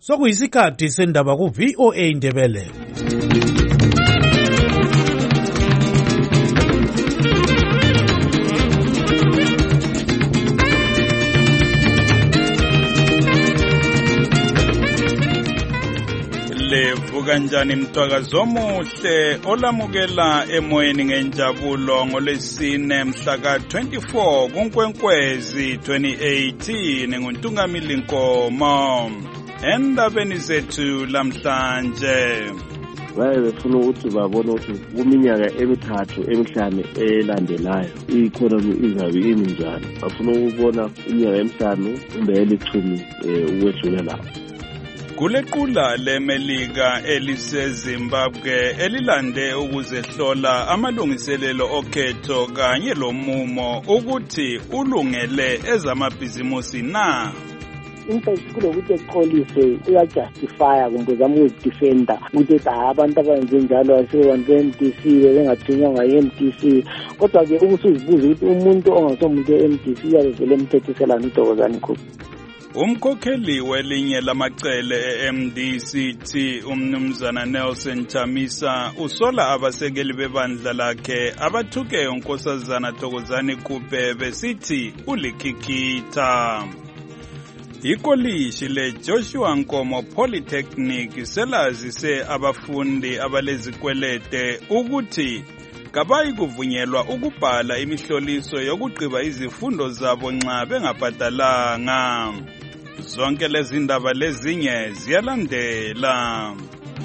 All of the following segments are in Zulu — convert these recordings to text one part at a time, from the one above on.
Sokuyisikhathi sendaba ku-VOA Indebele. Levuka njani mtwakazi omuhle olamukela emoyeni ngenjabulo ngolwesine mhla ka-24 kuNkwenkwezi 2018 nguNtungamili Nkomo. Endabeni zethu lamhlanje befuna ukuthi babone ukuthi kuminyaka emithathu emihlanu elandelayo i-economy izabe imi njani. Bafuna ukubona iminyaka emihlanu kumbe elithumi ukwedlula lapho. Kulequla leMelika eliseZimbabwe elilande ukuzehlola amalungiselelo okhetho kanye lomumo ukuthi ulungele ezamabhizimusi na. Impact kulokuthi exolise uyajustifya kumbe zama ukuzidefenda ukuthi abantu abenze njalo asebantu be-MDC bengathunywa yi-MDC. Kodwa-ke ukusuzibuza ukuthi umuntu ongasomuntu e-MDC uyavele emthethiselana uDokozani Khumalo. Umkhokheli welinye lamacele e-MDCT umnumzana Nelson Chamisa usola abasekeli bebandla lakhe abathuke unkosazana Thokozani Khumalo besithi ulikhikhitha. Ikolishi le-Joshua Nkomo Polytechnic selazise abafundi abalezikwelete ukuthi kabayi kuvunyelwa ukubhala imihloliso yokugqiba izifundo zabo nxa bengabhadalanga. Zonke lezi ndaba lezinye ziyalandela.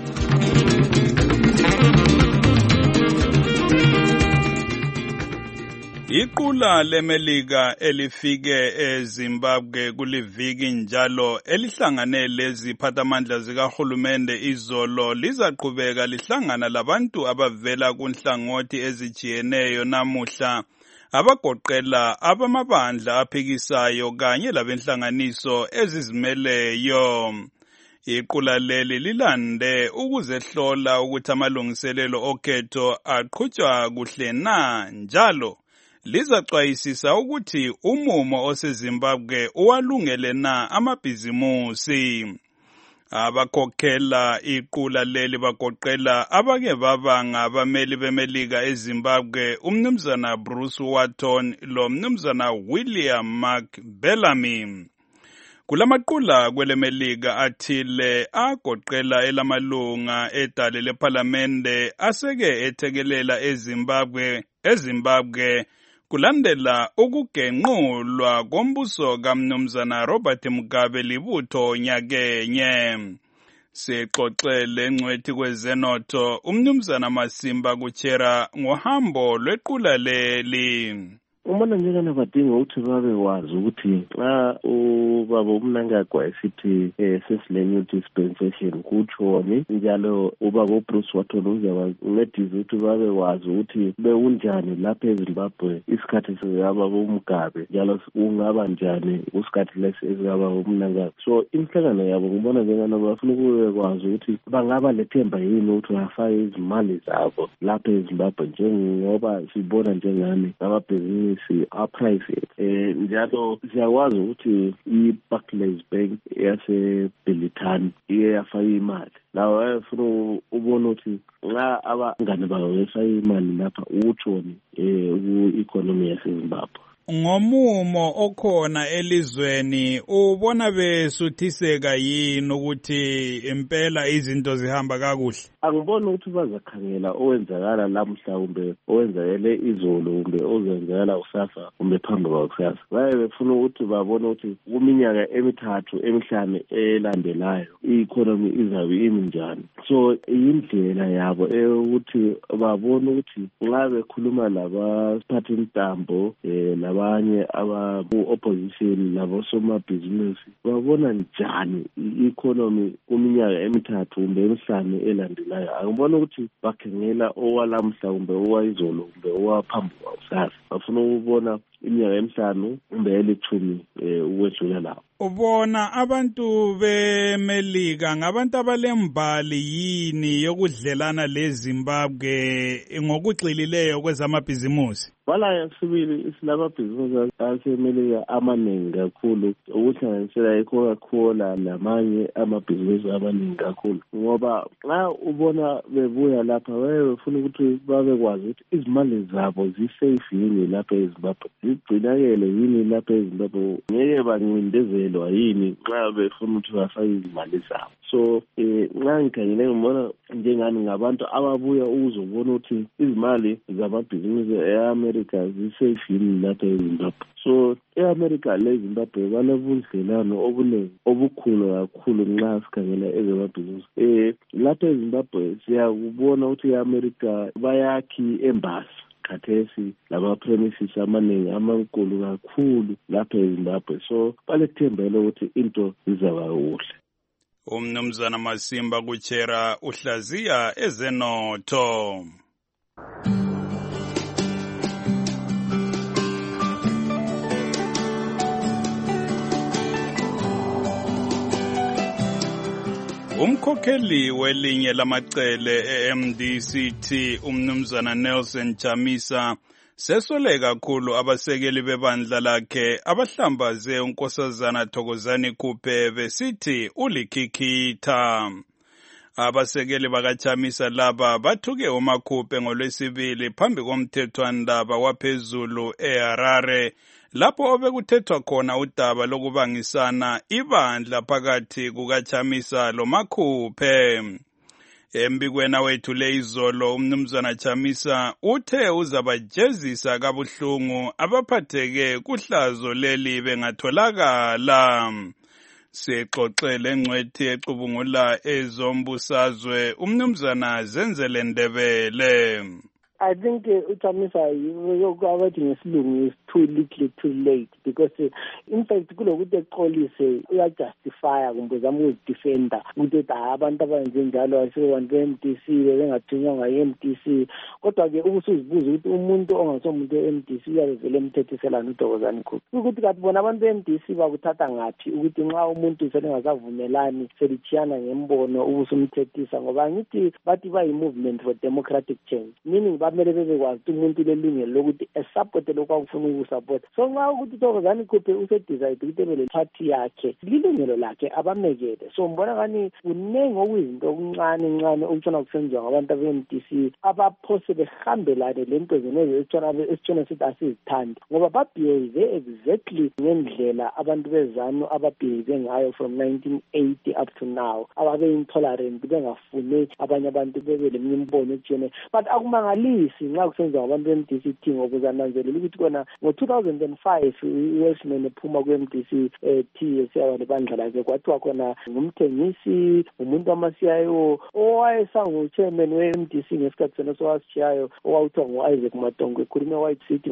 Iqula leMelika elifike eZimbabwe kuliviki njalo elihlangane leziphathamandla zikahulumende izolo lizaqhubeka lihlangana labantu abavela kunhlangothi ezijiyeneyo namuhla abagoqela abamabandla aphikisayo kanye labenhlanganiso ezizimeleyo. Iqula leli lilande ukuzehlola ukuthi amalungiselelo okhetho aqhutshwa kuhle na njalo lizacwayisisa ukuthi umumo oseZimbabwe uwalungele na amabhizimusi. Abakhokhela iqula leli bagoqela abake baba ngabameli beMelika eZimbabwe umnumzana Bruce Watton lo mnumzana William Mark Bellamy. Kulamaqula kweleMelika athile agoqela elamalunga edale lephalamende aseke ethekelela eZimbabwe kulandela ukugenqulwa kombuso kamnumzana Robert Mugabe libutho nyakenye. Sexoxele ngcwethi kwezenotho umnumzana Masimba Kuchera ngohambo lwequla leli. Umana njengana badinga ukuthi babe wazi ukuthi xa ubaba uMnangagwa esithi sesile dispensation kutshoni njalo ubaba uBruce Watton uzabancedisa ukuthi babe wazi ukuthi bekunjani lapha eZimbabwe isikhathi sikababa uMugabe njalo ungaba njani usikhathi lesi esikababa uMnangagwa. So inhlangano yabo ngibona njengana bafuna ukubekwazi ukuthi bangaba lethemba yini ukuthi bafake izimali zabo lapha eZimbabwe njengoba sibona njengani amabhizinisi private. Njalo siyakwazi ukuthi i-Barclays Bank yaseBelitani iye yafaka imali. Lawa wayefuna ubona ukuthi nxa abangane bayo befaka imali lapha utshoni ku-economy yaseZimbabwe. Ngomumo okhona elizweni ubona besuthiseka yini ukuthi impela izinto zihamba kakuhle? Angiboni ukuthi bazakhangela owenzakala lamhlawumbe owenzakele izolo kumbe ozenzakala kusasa kumbe phambi kwakusasa. Befuna ukuthi babone ukuthi kuminyaka emithathu emihlanu elandelayo i-economy izabe imi njani. So indlela yabo ukuthi babone ukuthi nxa bekhuluma labaphathintambo abanye abaku-opposition labosomabhizinisi babona njani i-economy kuminyaka emithathu kumbe emihlanu elandelayo. Angibona ukuthi bakhangela owalamhla kumbe owayizolo kumbe owaphambi kwakusasa. Bafuna ukubona iminyaka emihlanu kumbe elithumi ukwedlula lapho. ubona abantu beMelika ngabantu abalembali yini yokudlelana leZimbabwe ngokugxilileyo kwezamabhizimusi? Wala sibili isilababhizimusi aseMelika amaningi kakhulu ukuhlanganisela iCoca-Cola namanye amabhizimusi amaningi kakhulu, ngoba nxa ubona bebuya lapha befuna ukuthi babekwazi ukuthi izimali zabo zisafe yini lapha eZimbabwe, zigcinakele yini lapha eZimbabwe, ngeke bancindezelwa yini nxa befuna ukuthi bafake izimali zabo. So nxa ngikhangele ngibona njengani ngabantu ababuya ukuzobona ukuthi izimali zamabhizimusi e-America zisafe yini lapha eZimbabwe. So e-America leZimbabwe banobudlelwano obuningi obukhulu kakhulu nxa sikhangela ezamabhizimusi. Lapha eZimbabwe siyakubona ukuthi e-America bayakhi embassy khathesi lama-premises amaningi amankulu kakhulu lapha eZimbabwe, so balethembela ukuthi into izaba kuhle. Umnumzana Masimba Kuchera uhlaziya ezenotho. Umkhokheli welinye lamacele e-MDCT umnumzana Nelson Chamisa sesole kakhulu abasekeli bebandla lakhe abahlambaze unkosazana Thokozani Kupe besithi ulikhikhitha. Abasekeli bakaChamisa laba bathuke uMakhuphe ngoLwesibili phambi komthethwandaba waphezulu eHarare lapho obekuthethwa khona udaba lokubangisana ibandla phakathi kukaChamisa loMakhuphe. Embikweni wethu izolo umnumzana Chamisa uthe uzabajezisa kabuhlungu abaphatheke kuhlazo leli bengatholakala. Sixoxele ngcwethi ecubungula ezombusazwe umnumzana Zenzele Ndebele. I think uChamisa abathi ngesilungu is too little too late, because in fact kulokuthi exolise uyajustifya kumbe zama ukuzidefenda ukuthi abantu abenze njalo asebantu be-MDC bengathunywa yi-MDC, kodwa-ke ubusuzibuza ukuthi umuntu ongasomuntu we-MDC uyavele emthethiselana uThokozani Kupe ukuthi kanti bona abantu be-MDC bakuthatha ngaphi ukuthi nxa umuntu selengasavumelani selithiyana ngembono ubusumthethisa, ngoba ngithi bathi bayi-movement for democratic change, meaning bamele bebekwazi ukuthi umuntu lelungelo lokuthi esupporte lokhu akufuna ukusupport. So nxa ukuthi uThokozani Kupe usedecide ukuthi ebele party yakhe lilungelo lakhe abamekele. So mbona ngani kunengi okuyizinto okuncane okutshona kusenziwa ngabantu be-MDC abaphose behambelane lento zenezo esitshona sithi asizithandi, ngoba babehave exactly ngendlela abantu bezanu ababehave ngayo from 1980 up to now, ababe-intolerant bengafuni abanye abantu bebe leminye imbono etshiyene. But akumangalisi nxa kusenziwa ngabantu be-MDC ngokuzananzelela ukuthi kona ngo-2005 uWestman ephuma kwe-MDC esiyaba lebandla lakhe kwathiwa khona ngumthengisi umuntu wama-CIO owayesangu-chairman we-MDC ngesikhathi sena sowasitshiyayo owawuthiwa ngu-Isaac Matongo ekhulume e-White City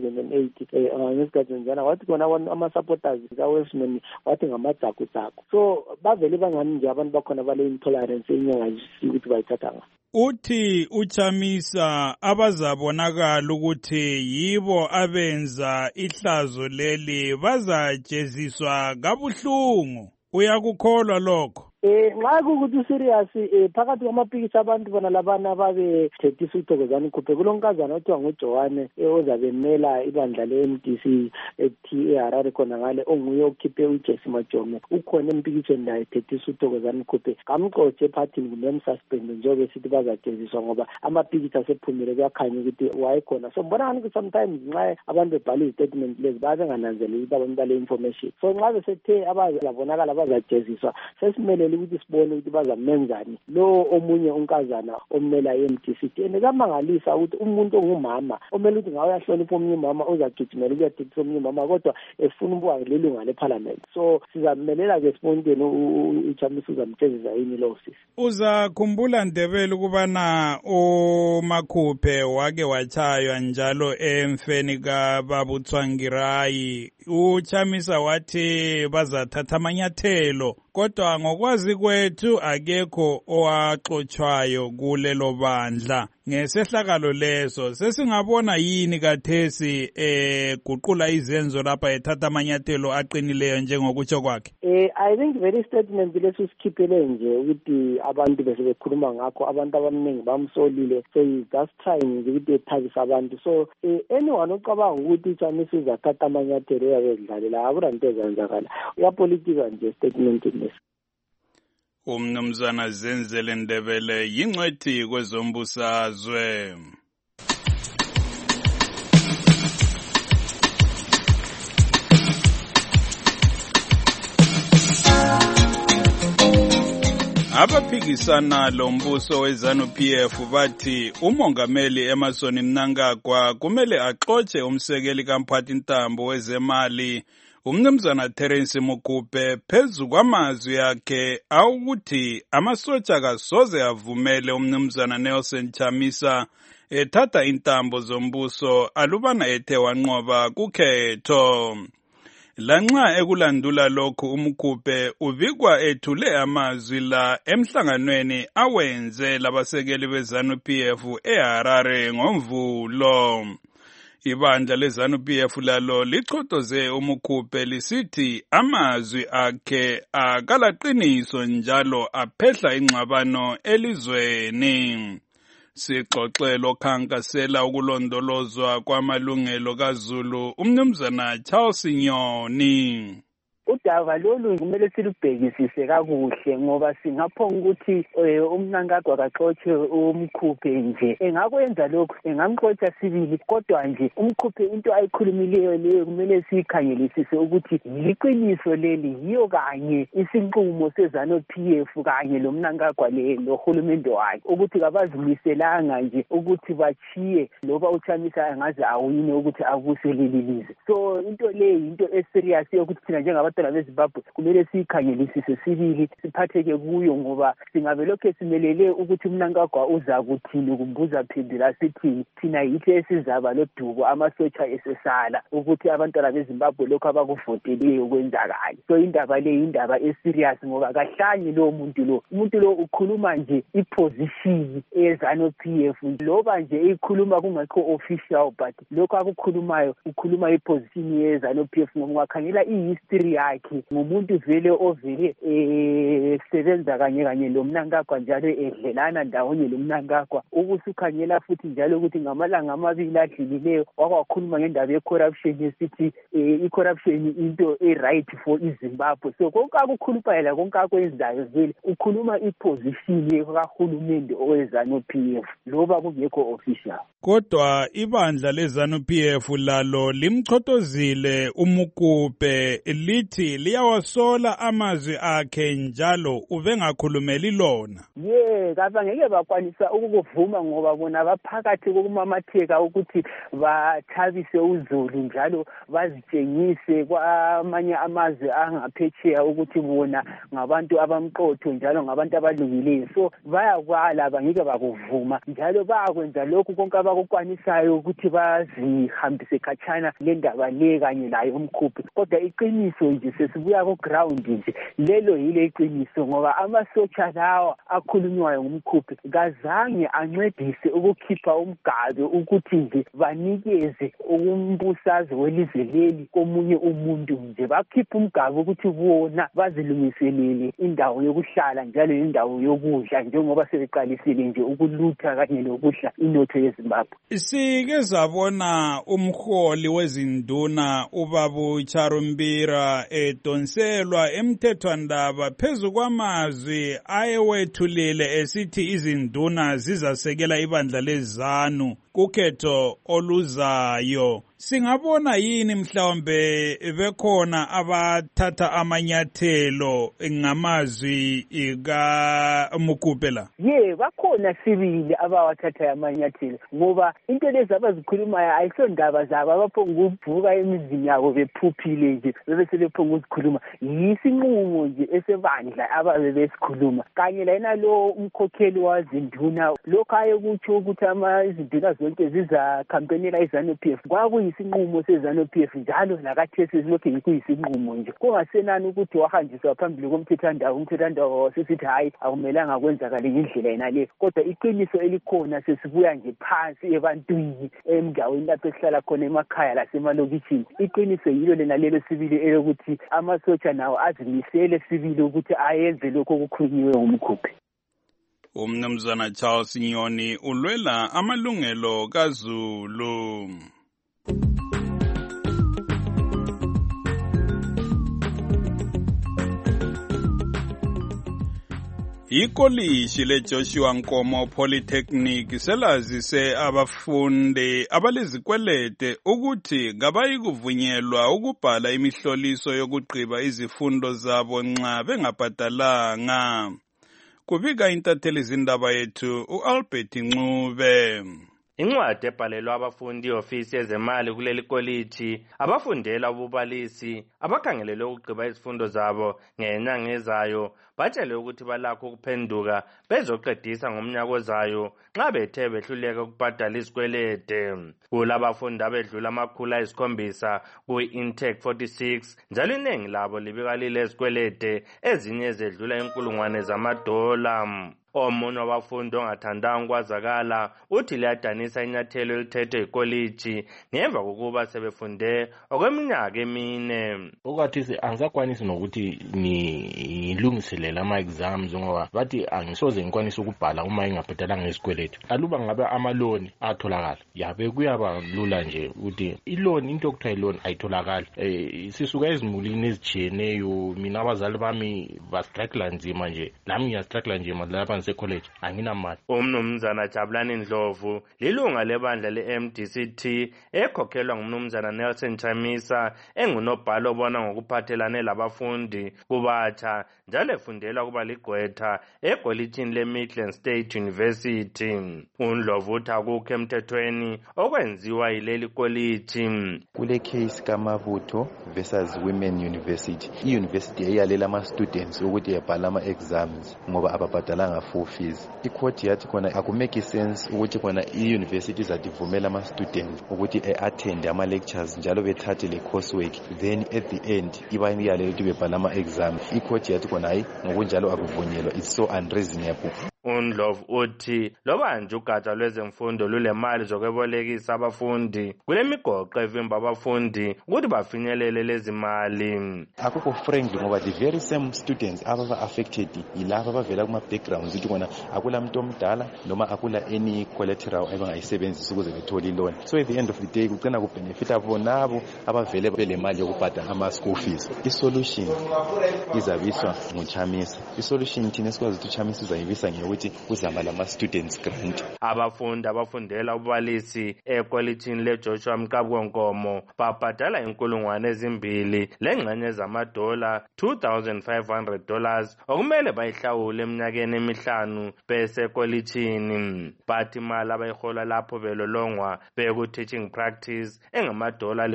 ngo-2008 ngesikhathi njana wathi khona ama-supporters ka-Westman wathi ngamadzakudaku. So bavele bangani nje abantu bakhona bale-intolerance enyangazisi ukuthi bayithatha nga. Uthi uChamisa abazabonakala ukuthi yibo abenza ihlazo leli bazajeziswa kabuhlungu. Uyakukholwa lokho? Nxa kukuthi userious phakathi kwamapikisi abantu bona labana ababethethisa uThokozani Kupe kulonkazana othiwa nguJohane ozabemela ibandla le-MDC eHarare khona ngale onguye okhiphe uJesse Majome ukhona empikisweni layo ethethisa uThokozani Kupe kamxotshe ephathini kumbe emsuspende njengoba sithi bazajeziswa ngoba amapikisi asephumile kuyakhanya ukuthi wayekhona. So mbona ngani sometimes nxa abantu bebhala izitatement lezi babengananzeleli ukuthi abantu bale information, so nxa besethe abazabonakala bazajeziswa sesimele ukuthi sibone ukuthi bazamenzani lo omunye unkazana omela i-MDC. Nekamangalisa ukuthi umuntu ongumama omele ukuthi ngawe yahlonipha omunye umama uzagijimela ukuyathetisa omunye umama kodwa efuna ukuba lelunga leParliament. So sizamelela-ke sibonke uChamisa uzamjezisa yini lo sisi. Uzakhumbula Ndebele ukubana uMakhuphe wake wachaywa njalo emfeni kaBabuTswangirayi. uChamisa wathi bazathatha amanyathelo, kodwa ngokwazi kwethu akekho owaxotshwayo kulelo bandla. ngesehlakalo leso. Sesingabona yini kathesi guqula izenzo lapha ethatha amanyathelo aqinileyo njengokutsho kwakhe? I think very statement leso sikhiphele nje ukuthi abantu bese bekhuluma ngakho, abantu abaningi bamsolile, so just trying ukuthi ethabisa abantu. So anyone ocabanga ukuthi uChamisa uzathatha amanyathelo uyabedlalela akuranto ezenzakala, uyapolitika nje statement leso. Umnumzana Zenzele Ndebele yingcwethi kwezombusazwe. Abaphikisana lombuso weZANU-PF bathi umongameli Emmerson Mnangagwa kumele axotshe umsekeli kaMphathintambo wezemali umnumzana Terence Mukupe phezu kwamazwi yakhe awukuthi amasotsha kasoze avumele umnumzana Nelson Chamisa ethatha intambo zombuso alubana ethe wanqoba kukhetho. Lanxa ekulandula lokhu uMkupe ubikwa ethule amazwi la emhlanganweni awenze labasekeli beZANU-PF eHarare ngoMvulo. Ibandla leZANU-PF lalo lichotoze uMkupe lisithi amazwi akhe akalaqiniso njalo aphehla ingxabano elizweni. Sixoxelo khankasela ukulondolozwa kwamalungelo kaZulu umnumzana Charles Nyoni. Udaba lolu kumele silubhekisise kakuhle ngoba singaphonga ukuthi uMnangagwa akaxotshe uMkupe nje. Engakwenza lokho engamxotsha sibili, kodwa nje uMkupe into ayikhulumileyo leyo kumele sikhangelisise ukuthi liqiniso leli yiyo kanye isinqumo seZANU-PF kanye loMnangagwa lo hulumende wakhe ukuthi kabazimiselanga nje ukuthi bachiye loba uChamisa angaze awine ukuthi abuse leli lizwe. So into leyi into eserious yokuthi thina njengabantwana beZimbabwe kumele sikhangelisise sibili siphatheke kuyo ngoba singabe lokho simelele ukuthi uMnangagwa uza kuthini kumbuza phendula sithi thina yithi esizaba lodubo amasotsha esesala ukuthi abantwana beZimbabwe lokho abakuvoteleyo kwenzakala. So indaba le indaba eserious ngoba kahlanye lo umuntu lo ukhuluma nje iposition yeZANU-PF loba nje ikhuluma kungekho official, but lokho akukhulumayo ukhuluma iposition yeZANU-PF ngoba wakhangela ihistory yakhe ngumuntu vele ovele sebenza kanye loMnangagwa njalo edlelana ndawonye loMnangagwa. Ubusukhangela futhi njalo ukuthi ngamalanga amabili adlilileyo wakwakhuluma ngendaba ye-corruption esithi i-corruption into e-right for iZimbabwe. So konke akukhulupayela konke akwenzayo vele ukhuluma iposition kahulumende oweZANU-PF loba kungekho official. Kodwa ibandla leZANU-PF lalo limchotozile uMkupe lithi liyawasola amazwi akhe njalo ubengakhulumeli lona. Kabangeke bakwanisa ukuvuma ngoba bona baphakathi kokumamatheka ukuthi bathabise uZulu njalo bazitshengise kwamanye amazwe angaphetsheya ukuthi bona ngabantu abamqotho njalo ngabantu abalungileyo. So bayakwala bangeke bakuvuma njalo bayakwenza lokhu konke abakukwanisayo ukuthi bazihambise khatshana lendaba le kanye laye uMkupe. Kodwa iqiniso nje sesibuya ku ground nje lelo yile iqiniso ngoba amasotsha lawa akhulunywayo nguMkupe kazange ancedise ukukhipha umgabe ukuthi nje banikeze umbusazwe welizwe leli komunye umuntu nje bakhipha umgabe ukuthi bona bazilungiselele indawo yokuhlala njalo indawo yokudla njengoba sebeqalisile nje ukulutha kanye lokudla inotho yeZimbabwe. Sike zabona umholi wezinduna uBabu Charumbira edonselwa emthethwandaba phezu kwamazwi ayewethulile esithi izinduna zizasekela ibandla leZANU kukhetho oluzayo. Singabona yini mhlawumbe bekhona abathatha amanyathelo ngamazwi kaMkupe la? Bakhona sibili abawathatha amanyathelo ngoba into lezi abazikhulumayo ayisondaba zabo abaphonga ukuvuka emizini yabo bephuphile nje bese bephonga ukuzikhuluma. Yisinqumo nje esebandla ababe besikhuluma kanye lana lo umkhokheli wazinduna lokho ayekutsho ukuthi izinduna zonke ziza campaignela iZANU-PF kwakuyi isinqumo seZANU-PF njalo lakathesi silokhu kuyisinqumo nje. Kungasenani ukuthi wahanjiswa phambili komthethandawo, umthethandawo wasisithi hayi akumelanga kwenzakale ngendlela yenale. Kodwa iqiniso elikhona sesibuya nje phansi ebantwini endaweni lapho esihlala khona emakhaya lasemalokishini. Iqiniso yilo lena lelo sibili elokuthi amasotsha nawo azimisele sibili ukuthi ayenze lokho okukhulunyiwe ngumkhuphi. Umnumzana Charles Nyoni ulwela amalungelo kaZulu. Ikolishi leJoshua Nkomo Polytechnic selazise abafundi abalezikwelede ukuthi kabayi kuvunyelwa ukubhala imihloliso yokugqiba izifundo zabo nxa bengabhadalanga. Kubika intatheli zindaba yethu uAlbert Ncube. Incwadi ebhalelwa abafundi ofisi yezemali kuleli college abafundela ububalisi abakhangelelwe ukugqiba izifundo zabo ngenyanga ezayo batshele ukuthi balakho ukuphenduka bezoqedisa ngomnyaka ozayo nxa bethe behluleka ukubhadala izikwelede. Kulabafundi abedlula 700 ku-intake 46 njalo iningi labo libika lilezikwelede ezinye ezedlula $1,000. Omunye wabafundi ongathandanga ukwazakala uthi liyadanisa inyathelo elithethwe yikoliji ngemva kokuba sebefunde okweminyaka emine. Okwathi angisakwanisi nokuthi ngilungiselele ama-exams ngoba bathi angisoze ngikwanise ukubhala uma ngingabhadalanga izikweletu. Aluba ngabe amaloni atholakala yabe kuyaba lula nje ukuthi iloni into okuthiwa iloni ayitholakali. Sisuka ezimulini ezijiyeneyo, mina abazali bami bastruggle nzima nje, nami ngiyastruggle nzima lapha college anginamali. Umnumzana Jabulani Ndlovu lilunga lebandla le-MDCT ekhokhelwa ngumnumzana Nelson Chamisa engunobhala obona ngokuphathelane labafundi kubatsha njalo efundela kuba ligqwetha ekolitshini le-Midland State University. uNdlovu uthi akukho emthethweni okwenziwa yileli koliji. Kule case kaMabutho versus Women University, i-university yayalela ama-students ukuthi yabhala ama-exams ngoba ababhadalanga full fees. Icourt yathi khona akumake sense ukuthi khona i-university izadivumela ama-students ukuthi attend ama-lectures njalo bethathe le coursework then at the end ibayalele ukuthi bebhala ama-exams. Icourt yathi khona hayi ngokunjalo akuvunyelwa, it's so unreasonable. uNdlovu uthi loba nje ugatsha lwezemfundo lulemali zokwebolekisa abafundi kulemigoqo evimba abafundi ukuthi bafinyelele lezi mali. Akukho friendly ngoba the very same students ababa affected yilabo abavela kuma backgrounds ukuthi kona akula muntu omdala noma akula any collateral abangayisebenzisa ukuze bethole loan. So at the end of the day kucina kubenefita bonabo abavele bele mali yokubhadala ama school fees. Isolution izabiswa nguChamisa. Isolution thina sikwazi ukuthi uChamisa uzayibisa ukuthi kuzama lama students grant. Abafundi abafundela ububalisi ekolitshini leJoshua Nkomo babhadala $2,000 lengxenye zamadola $2,500 okumele bayihlawule eminyakeni emihlanu besekolitshini. Bathi imali abayihola lapho belolongwa beku teaching practice engamadola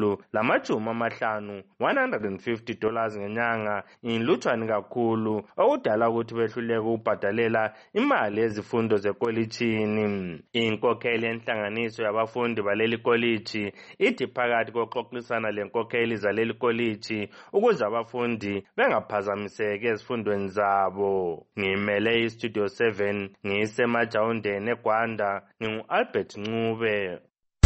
$150 $150 ngenyanga inlutshwane kakhulu okudala ukuthi behluleke ukubhadalela imali ezifundo zekolitshini. Inkokheli yenhlanganiso yabafundi baleli koliji ithi phakathi kokuxoxisana lenkokheli zaleli koliji ukuze abafundi bengaphazamiseki ezifundweni zabo. Ngimele iStudio 7 ngisemajawundeni eGwanda, ngingu-Albert Ncube.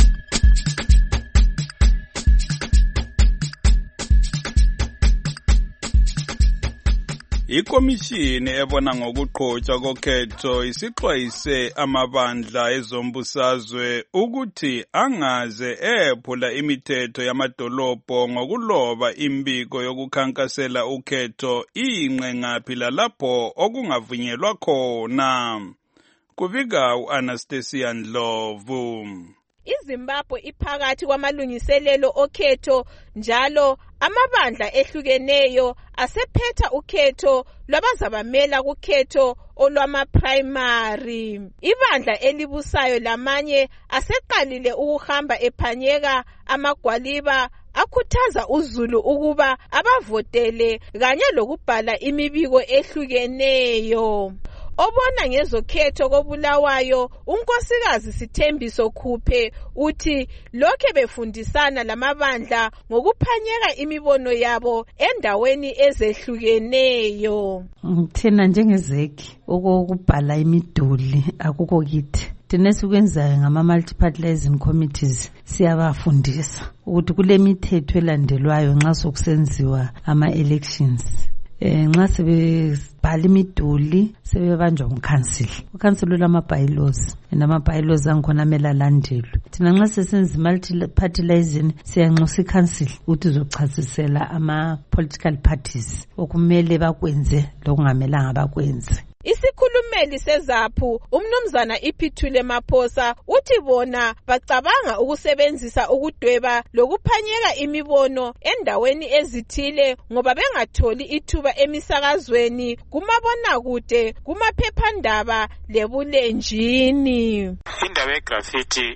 Ikomishini ebona ngokuqhutshwa kokhetho isixwayise amabandla ezombusazwe ukuthi angaze ephula imithetho yamadolobho ngokuloba imbiko yokukhankasela ukhetho ingqengaphi lapho okungavunyelwa khona. Kubika uAnastasia Ndlovu. iZimbabwe iphakathi kwamalungiselelo okhetho njalo amabandla ehlukeneyo asephetha ukhetho lwabazabamela kukhetho olwama-primary. Ibandla elibusayo lamanye aseqalile ukuhamba ephanyeka amagwaliba akhuthaza uZulu ukuba abavotele kanye lokubhala imibiko ehlukeneyo. obona ngezokhetho koBulawayo unkosikazi Sithembiso Khuphe uthi lokho befundisana lamabandla ngokuphanyeka imibono yabo endaweni ezehlukeneyo. Thina njengezeki okubhala imiduli akukho kithi. Thina sikwenzayo ngama-multipartializing committees siyabafundisa ukuthi kule mithetho elandelwayo nxa sokusenziwa ama-elections. Nxa sebebhala imiduli sebebanjwa ngukhansili. Ukhansili lama-bylaws nama-bylaws angikhona amele alandelwe. Thina nxa sesenza i-multipartializing siyanxusa ikhansili ukuthi izochasisela ama-political parties okumele bakwenze lokungamelanga bakwenze. Isikhulumeli seZAPHU umnumzana Iphithule Maphosa uthi bona bacabanga ukusebenzisa ukudweba lokuphanyeka imibono endaweni ezithile ngoba bengatholi ithuba emisakazweni kumabonakude kumaphephandaba lebulenjini. Indaba yegraffiti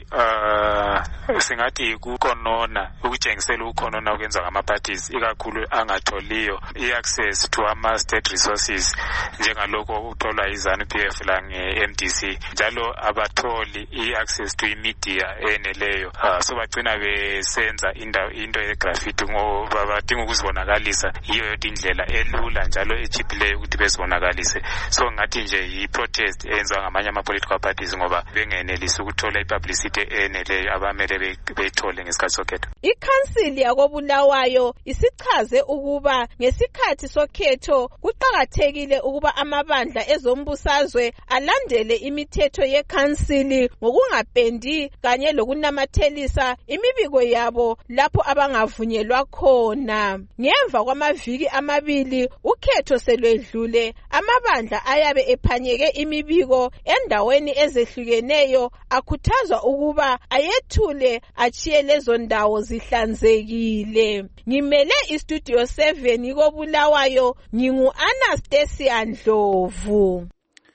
singathi kukhonona ukutshengisela ukukhonona okwenza ngama-parties ikakhulu angatholiyo i-access to ama-state resources njengalokho utholwa iZANU-PF la nge-MDC njalo abatholi i-access to imedia eneleyo so bagcina besenza into yegraffiti ngoba badinga ukuzibonakalisa yiyo yodwa indlela elula njalo echiphileyo ukuthi bezibonakalise. So ngathi nje yi-protest eyenziwa ngamanye ama-political parties ngoba bengenelisi ukuthola i-publicity eneleyo abamele beyithole ngesikhathi sokhetho. Ikhansili yakoBulawayo isichaze ukuba ngesikhathi sokhetho kuqakathekile ukuba amabandla ezombusazwe alandele imithetho yekhansili ngokungapendi kanye lokunamathelisa imibiko yabo lapho abangavunyelwa khona. Ngemva kwamaviki amabili ukhetho selwedlule amabandla ayabe ephanyeke imibiko endaweni ezehlukeneyo akhuthazwa ukuba ayethule achiye lezo ndawo zihlanzekile. Ngimele istudio 7 koBulawayo ngingu-Anastasia Ndlovu.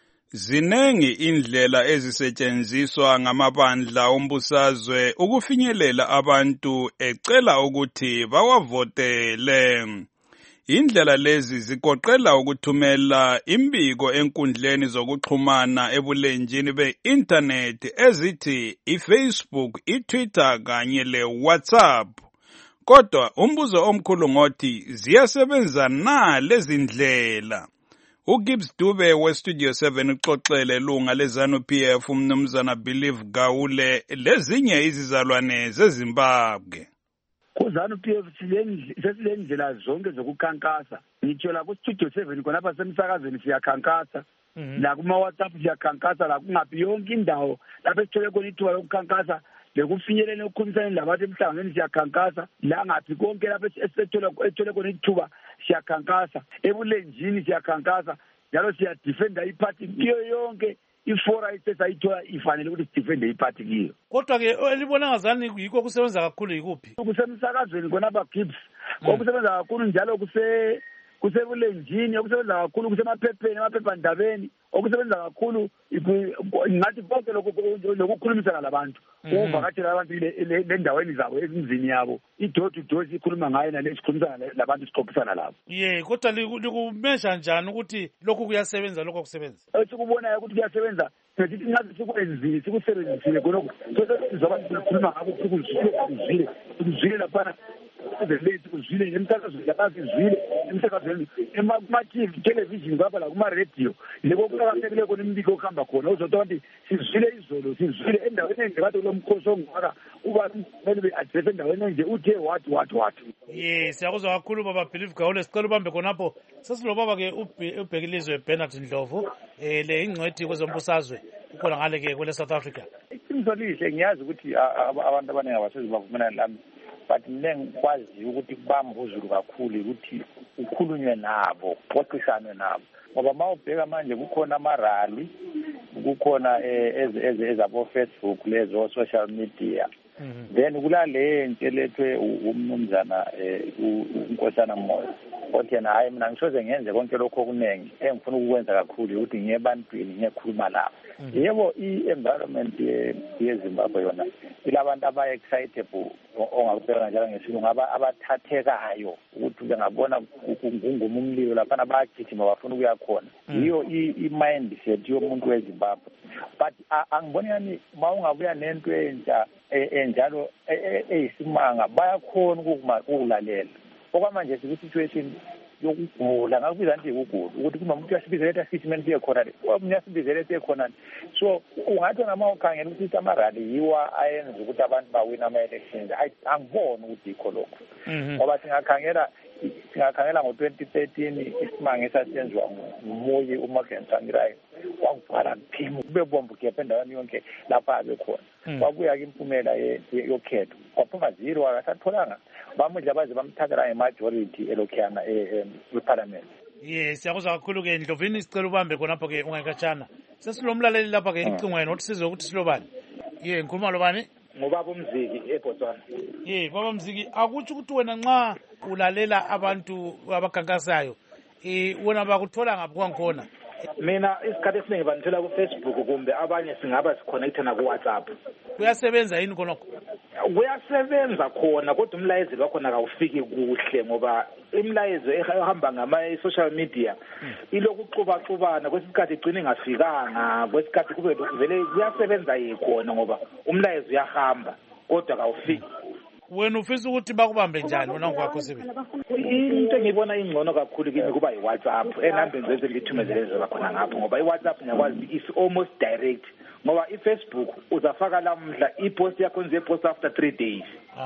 Zinengi indlela ezisetshenziswa ngamabandla ombusazwe ukufinyelela abantu ecela ukuthi bawavotele. Indlela lezi zigoqela ukuthumela imbiko enkundleni zokuxhumana ebulenjini be-internet ezithi iFacebook, iTwitter kanye leWhatsApp. Kodwa umbuzo omkhulu ngothi ziyasebenza na lezi ndlela? uGibbs Dube weStudio 7 uxoxele lunga leZANU-PF umnumzana Believe Gawule lezinye izizalwane zeZimbabwe. KuZANU-PF sesilendlela zonke zokukhankasa. Ngitsho la kuStudio 7 khonapha semsakazweni siyakhankasa. La kuma-WhatsApp siyakhankasa, la kungaphi yonke indawo lapho esithole khona ithuba lokunkhankasa lekufinyeleni ukukhulumisana labantu emhlanganweni siyakhankasa. La ngaphi konke lapho esithole khona ithuba siyakhankasa. Ebulenjini siyakhankasa njalo siyadefenda iphathi kiyo yonke ifora isesayithola ifanele ukuthi sidefende iphathi kiyo. Kodwa-ke elibona ngazani yikho kusebenza kakhulu yikuphi? Kusemsakazweni khonapha Gibbs. Okusebenza kakhulu njalo kusebulenjini, okusebenza kakhulu kusemaphepheni, emaphephandabeni, okusebenza kakhulu ngathi konke lokukhulumisana labantu. Ukuvakatshela abantu lendaweni zabo ezindlini yabo. I-door to door sikhuluma ngayo nalesikhulumisana labantu sixoxisana labo. Kodwa likumesha njani ukuthi lokhu kuyasebenza lokho kusebenza? Esikubonayo ukuthi kuyasebenza sithi ngathi sikwenzile sikusebenzisile khonokho. Sozabantu sikhuluma ngakho sikuzwile laphana. Kuzwile emsakazweni yakazizwile emsakazweni kuma-TV television kwapha la kuma-radio leko kuqakathekile khona imbiko okuhamba khona uzothola ukuthi sizwile izolo sizwile endaweni enje kade kulo mkhosi ongaka uba kumele be-adresse endaweni enje uthe what. Siyakuzwa kakhulu baba Believe Gawule, sicela ubambe khonapho. Sesilobaba-ke uBhekilizwe Bernard Ndlovu le ingcwethi kwezombusazwe ukhona ngale-ke kwele South Africa. Iqiniso lihle ngiyazi ukuthi abantu abaningi abasezi bavumelana lami, but mina ngikwazi ukuthi kubamba uzulu kakhulu ukuthi ukhulunywe nabo, xoxisane nabo. Ngoba mawubheka manje kukhona amarali, kukhona ezabo-Facebook lezo social media. Then kulale nto elethwe umnumzana uNkosana Moyo. Kodwa yena hayi mina ngishoze ngenze konke lokho okuningi engifuna ukukwenza kakhulu ukuthi ngiye ebantwini ngiyekhuluma nabo. yebo i-environment yeZimbabwe yona ilabantu aba-excitable ongakubeka njalo ngesilungu abathathekayo ukuthi bengabona kungunguma umlilo laphana bayagijima bafuna ukuya khona yiyo i-mindset yomuntu weZimbabwe. But angiboni yani ma ungabuya nento entsha enjalo eyisimanga bayakhona ukulalela. Okwamanje sikwi-situation yokugula ngakubiza nje ukugula ukuthi kuma umuntu uyasibizela statement siye khona le omunye asibizele siye khona. So ungathi ngama ukhangela ukuthi amarally yiwa ayenza ukuthi abantu bawina ama-elections angiboni ukuthi ikho lokho ngoba singakhangela ngo-2013 isimanga esasenziwa nguMoyi uMorgan Tsvangirai wakubhala mphimu kube bombo kepha endaweni yonke lapha abekhona kwabuya-ke impumela yokhetho kwaphuma 0 akasatholanga bamudla baze bamthathela nge-majority elokhuyana eparliament. Siyakuzwa kakhulu-ke Ndlovini, sicela ubambe khonapho-ke ungayikatshana. Sesilomlaleli lapha-ke ecingweni othi sizwe ukuthi silobani. Ngikhuluma lobani? Ngobaba uMziki eBotswana. Baba Mziki, akutsho ukuthi wena nxa ulalela abantu abakhankasayo wena bakuthola ngaphi kwangikhona? Mina isikhathi esiningi banithola ku-Facebook kumbe abanye singaba sikhonekte na ku-WhatsApp. Kuyasebenza yini khonokho? Kuyasebenza khona kodwa umlayezo wakhona akawufiki kuhle ngoba imilayezo ehamba ngama-social media ilokuxubaxubana kwesikhathi igcine ingafikanga kwesikhathi kube vele kuyasebenza yikhona ngoba umlayezo uyahamba kodwa akawufiki. Wena ufisa ukuthi bakubambe njani wena ngokwakho Sibi? Into engibona ingcono kakhulu kimi kuba yi-WhatsApp enambeni zeze ngithumezele bakhona ngapho ngoba i-WhatsApp ngiyakwazi is almost direct ngoba i-Facebook uzafaka lamhla i-post yakho nje post after 3 days.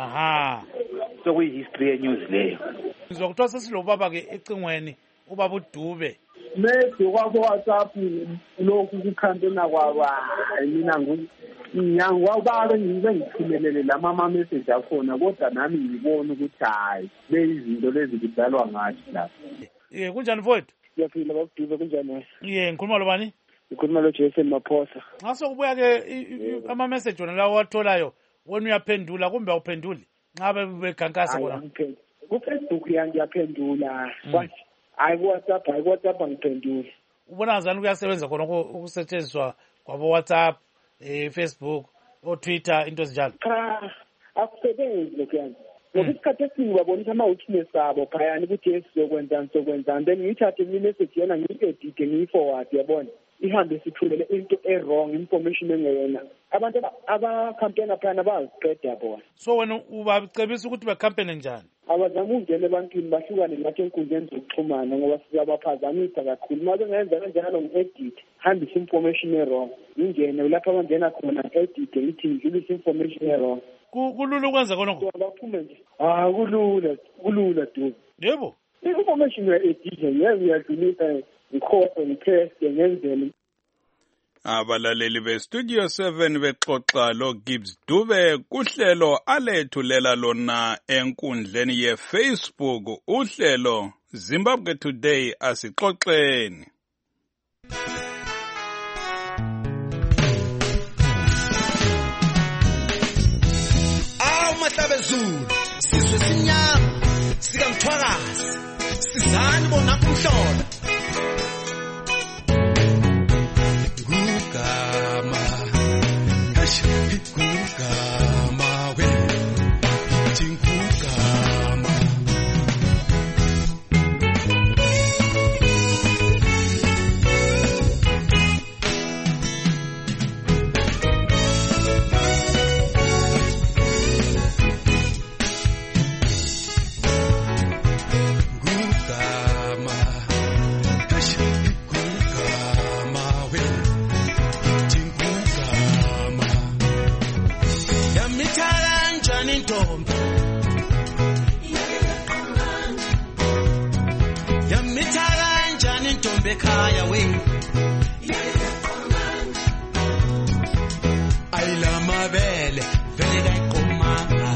So kuyi-history ye-news leyo. Ngizwa kuthiwa sesilobaba-ke ecingweni ubaba uDube. Maybe kwabo-WhatsApp lokhu kukhampena kwaba mina ngiyangwabala ngibe ngithumelele lama-message akhona kodwa nami ngibona ukuthi hayi leyizinto lezi kudalwa ngathi lapha. Kunjani mfowethu? Ngiyaphila bakuDube, kunjani? Ngikhuluma lobani? Ngikhuluma loJason Maphosa. Ngaso kubuya-ke ama-message wona lawo watholayo wena uyaphendula kumbe awuphenduli nxa bekhankasa kona? Ku-Facebook ngiyaphendula hayi ku-WhatsApp angiphenduli. Ubona ngazani kuyasebenza khona ukusetshenziswa kwabo-WhatsApp, Facebook, o-Twitter, into ezinjalo? Akusebenzi lokhuyana ngoba isikhathi esiningi babonisa ama-witness abo phayani ukuthi sizokwenzani then ngiyithathe imessage yona ngiyi-edite ngiyi-forward yabona ihambe sithulele into e-wrong information engeyona abantu abakhampena phayana bayaziqeda bona. So wena ubacebisa ukuthi bekhampene njani? Abazama ukungena ebantwini bahlukane nathi enkundleni zokuxhumana ngoba siyabaphazamisa kakhulu. Uma bengenza kanjalo ngi-edit hambisa information e-wrong ingene lapho abangena khona ngi-edit ngithi ngidlulisa information e-wrong. Kulula ukwenza khonokho? Baphume nje kulula Dube. Yebo information uya-editha uyadlulisa ngikhohlwe ngiteste ngenzele. Abalaleli bestudio 7 bexoxa lo Gibbs Dube kuhlelo alethulela lona enkundleni ye-Facebook uhlelo Zimbabwe Today asixoxeni. Mahlabezulu sizwe sinyama sikamthwakazi sizani bona kumhlola Gugama we Tingugama Bekhaya we ayila mabele vele kayiqomanga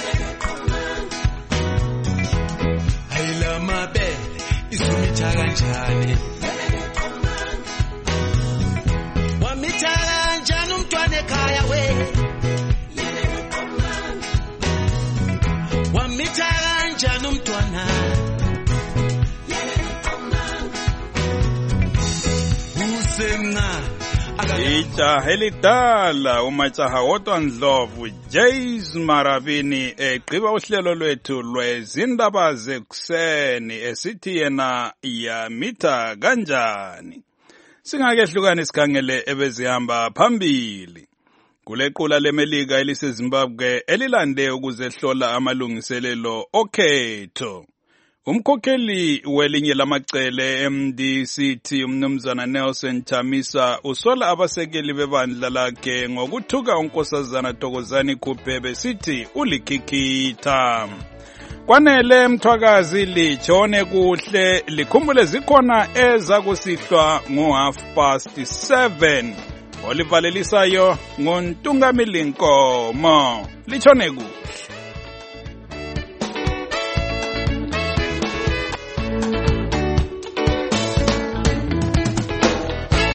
ayila mabele izumitha kanjani wamitha kanjani umntwana ekhaya we wamitha kanjani umntwana semncane ijaha elidala umajaha wodwa Ndlovu Jace Marabini egqiba uhlelo lwethu lwezindaba zekuseni esithi yena yamitha kanjani. Singakehlukani sikhangele ebezihamba phambili. Kulequla lemelika eliseZimbabwe elilande ukuzehlola amalungiselelo okhetho. Umkhokheli welinye lamacele MDC umnumzana Nelson Chamisa usola abasekeli bebandla lakhe ngokuthuka unkosazana Thokozani Khuphe besithi ulikhikhitha. Kwanele mthwakazi litshone kuhle likhumbule zikhona ezakusihlwa ngo7:30 olivalelisayo nguntungamili Nkomo litshone kuhle.